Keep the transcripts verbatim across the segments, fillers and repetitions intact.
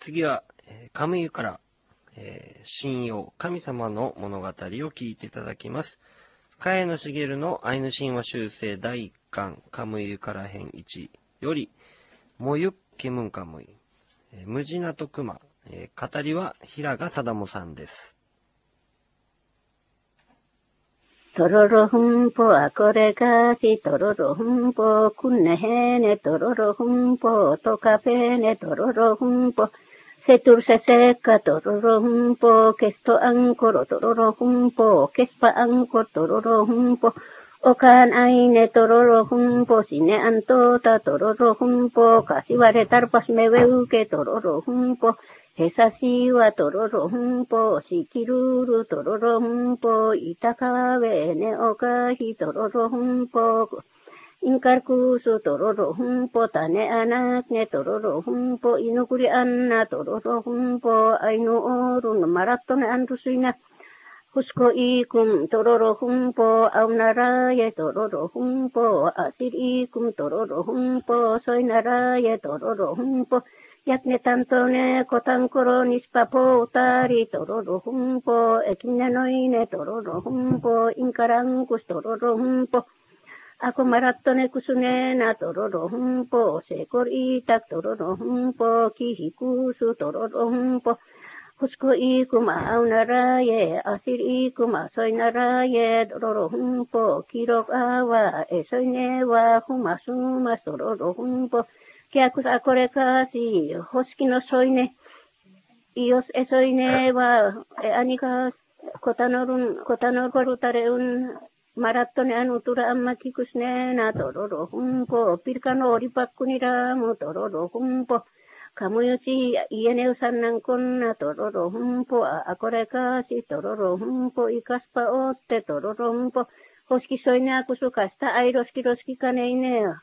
次は、えー、カムイから、えー、神謡神様の物語を聞いていただきます。茅野茂のアイヌ神話修正だいいっかんカムイから編いちより、もゆっけむんカムイ、えー、ムジナとクマ、えー、語りは平賀貞母さんです。 トロロフンポアコレガシトロロフンポクネヘネトロロフンポトカペネトロロフンポセトゥルセセカトロロフンポケストアンコロトロロフンポケスパアンコトロロフンポオカンアイネトロロフンポシネアントタトロロフンポカシワレタルパスメウェウケトロロフンポへさしはとろろふんぽ、しきるるとろろふんぽ、いたかべねおかひとろろふんぽ、インカルクスとろろふんぽ、たねあなねとろろふんぽ、いぬくりあんなとろろふんぽ、あいのおるのまらっとねあんとすいな。ふすこいくんとろろふんぽ、あうならえとろろふんぽ、あしりくんとろろふんぽ、そいならえとろろふんぽ、やくねたんとね、こたんころにしぱぽうたり、とろろふんぽ、えきねのいね、とろろふんぽ、インカランクスとろろふんぽ、あこまらっとねくすねな、とろろふんぽ、せこりいたくとろろふんぽ、きひくすとろろふんぽ、ふすこいくまあうならえ、あしりくまそいならえ、とろろふんぽ、きろかわ、えそいねわ、ふますますとろろふんぽ、きゃくさこれかし、ほしきのそいね、いよえそいねは、えあにか、こたのるん、こたのこるたれうん、マラットねあのとらあんまきくすねな、とろろふんぽ、ピルカのオリパックにらむ、とろろふんぽ、かむよち、いえねうさんなんこんな、とろろふんぽ、あ、あこれかし、とろろふんぽ、いかすぱおって、とろろふんぽ、ほしきそいねあくすかした、あいろしきろしきかねいねよ。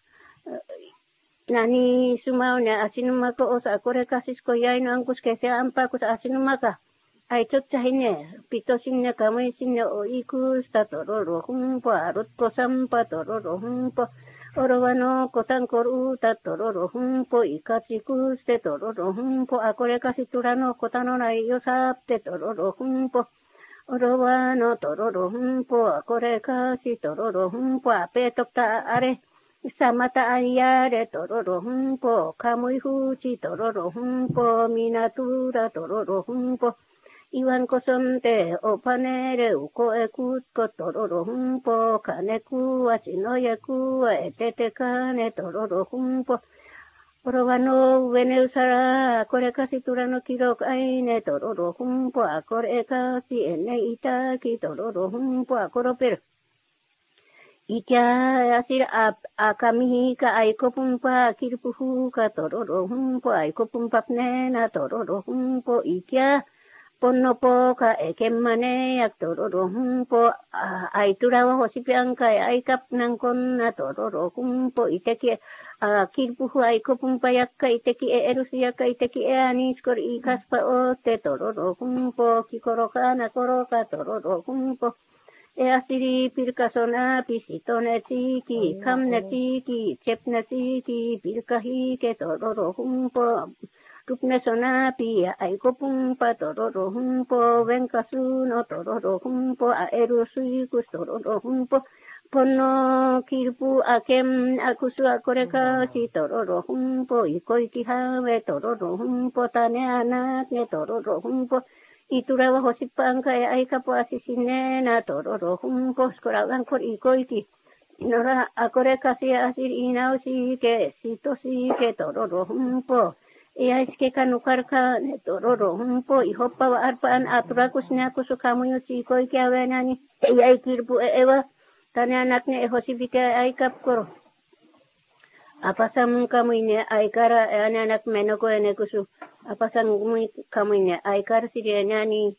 何すまうね、あしぬまこおさ、これかしすこやいのあんこすけせあんぱくさ、あしぬまか。あいちょっちゃいね、ピトシンね、かむいしんね、おいくしたとろろふんぽ、あるっこさんぱとろろふんぽ、おろわのこたんこるうたとろろふんぽ、いかちくしてとろろふんぽ、あこれかしとらのこたのないよさってとろろふんぽ、おろわのとろろふんぽ、あこれかしとろろふんぽ、あぺとくたあれ、さまたあいやれとろろふんぽ、かむいふちとろろふんぽ、みなとらとろろふんぽ、いわんこそんでおぱねれうこえくっことろろふんぽ、かねくわちのやくわえててかねとろろふんぽ、おろわの上ねうさら、これかしとらのきろくあいねとろろふんぽ、あこれかしえねいたきとろろふんぽ、あころぺる。いきゃあしらあ、あかみひかあいこぷんぱ、きるぷふかとろろふんぽ、あいこぷんぱぷねなとろろふんぽ、いきゃ、ぽんのぽかえけんまねやとろろふんぽ、あ、あいとらはほしぴゃんかい、あいかぷなんこんなとろろふんぽ、いてき、あ、きるぷふあいこぷんぱやっかいてきえ、えるすやかいてきえ、あにすこりいかすぱおってとろろふんぽ、きころかなころかとろろふんぽ、えあしりピルカソナピシトネチキカムネチキチェプネチキピルカヒケトロロフンポルプネソナピアイコプンパトロロフンポウェンカスノトロロフンポアエルスイクストロロフンポポノキルプアケンアクスアコレカシトロロフンポイコイキハウェトロロフンポタネアナネトロロフンポいとらはほしっぱんかいあいかぽあししねなとろろふんこすこらがんこりいこいき。のらあこれかしあしりいなうしけしとしけとろろふんぽ。いやいしけかぬかるかねとろろふんぽ。いほっぱはあるぱんあとらくしなくすかむよちいこいきあわなに。いやいきるぷええわ。たねあなくねえほしびけあいかぷころ。Apa sam kami ne aikara ane anak menoko ene kusu. Apa sam kami ne aikara siri ani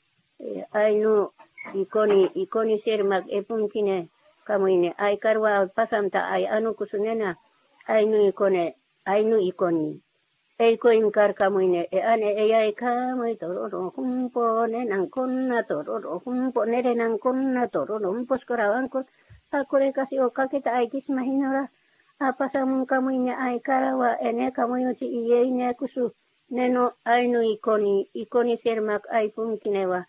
ainu ikoni ikoni ser mag epun kine kami ne aikara wa pasam ta ai anu kusu nena ainu ikone ainu ikoni. Eiko inkar kami ne e ane e ai kami tororo humpo ne nangkonna tororo humpo ne re nangkonna tororo humpo skorawan ko. Akore kasi okakita aikis mahinora. Apa sa mong kamoy niya ay karawa, ene kamoy si iye niya kusu, ねのあいぬいこに、いこにせるまくあいぷんきねは、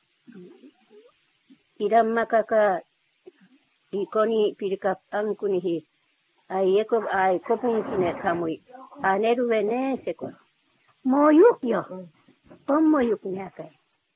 いらんまかか、いこにピリカパンクにひ、あいえこ、あいこぷんきねかむい、あねるべねせこ。もうゆくよ。ぽんもゆくにゃかい。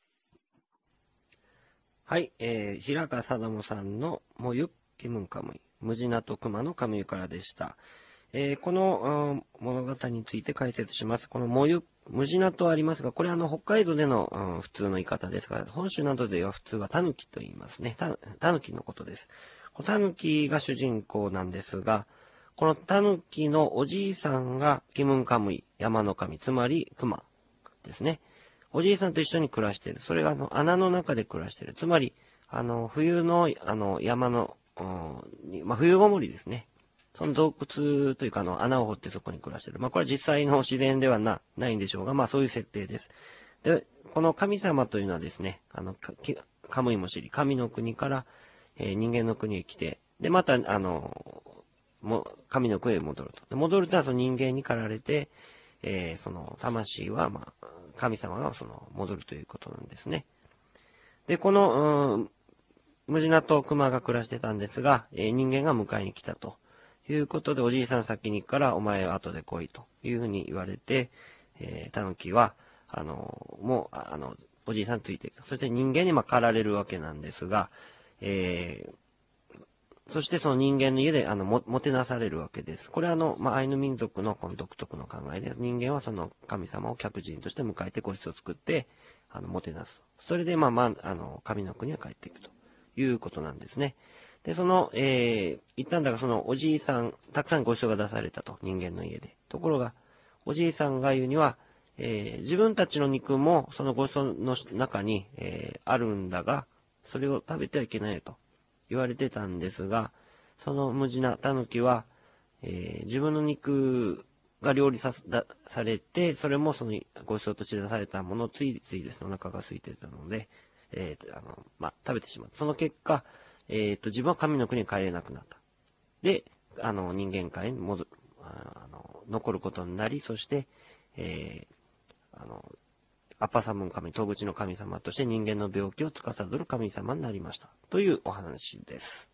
はい、えー、平川貞さんのもゆきむんかむい、むじなとくまのかむいからでした。えー、この物語について解説します。このもゆ、むじなとありますが、これはあの北海道での、うん、普通の言い方ですから、本州などでは普通はたぬきと言いますね。た、たぬきのことです。たぬきが主人公なんですが、このたぬきのおじいさんがキムンカムイ、山の神、つまり熊ですね。おじいさんと一緒に暮らしている。それがあの穴の中で暮らしている。つまり、あの、冬のあの山の、うん、まあ、冬ごもりですね。その洞窟というか、あの、穴を掘ってそこに暮らしている。まあ、これは実際の自然ではな、ないんでしょうが、まあ、そういう設定です。で、この神様というのはですね、あの、か、カムイも知り、神の国から、えー、人間の国へ来て、で、また、あの、も、神の国へ戻ると。で戻ると、その人間に駆られて、えー、その、魂は、まあ、神様が、その、戻るということなんですね。で、この、うん、ムジナとクマが暮らしてたんですが、えー、人間が迎えに来たと。いうことで、おじいさん先に行くから、お前は後で来いというふうに言われて、えー、タヌキは、あの、もう、あの、おじいさんついていく。そして人間にまあ狩られるわけなんですが、えー、そしてその人間の家で、あの、も、もてなされるわけです。これはあの、まあ、アイヌ民族のこの独特の考えです。人間はその神様を客人として迎えて個室を作って、あの、もてなす。それで、まあまあ、あの、神の国は帰っていくということなんですね。で、その、えー、一旦だがそのおじいさん、たくさんご馳走が出されたと、人間の家で。ところが、おじいさんが言うには、えー、自分たちの肉もそのご馳走の中に、えー、あるんだが、それを食べてはいけないと言われてたんですが、その無事なタヌキは、えー、自分の肉が料理さ、だされて、それもそのご馳走として出されたものをついついです、お腹が空いてたので、えー、あの、まあ、食べてしまう。その結果、えっと、自分は神の国に帰れなくなった。で、あの、人間界に戻る、あの、残ることになり、そして、えー、あの、アッパサムン神、東口の神様として人間の病気を司る神様になりました。というお話です。